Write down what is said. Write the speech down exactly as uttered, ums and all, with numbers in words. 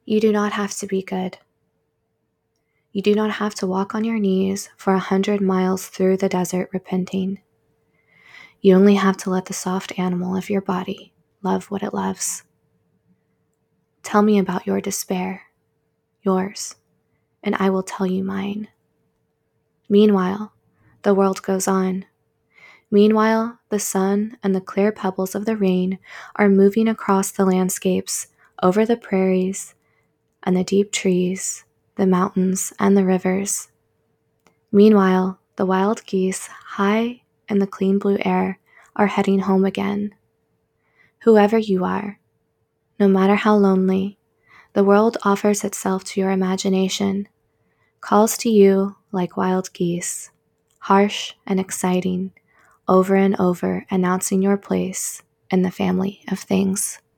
You do not have to be good. You do not have to walk on your knees for a hundred miles through the desert repenting. You only have to let the soft animal of your body love what it loves. Tell me about your despair, yours, and I will tell you mine. Meanwhile, the world goes on. Meanwhile, the sun and the clear pebbles of the rain are moving across the landscapes, over the prairies and the deep trees, the mountains and the rivers. Meanwhile, the wild geese, high in the clean blue air, are heading home again. Whoever you are, no matter how lonely, the world offers itself to your imagination, calls to you like wild geese, harsh and exciting, over and over announcing your place in the family of things.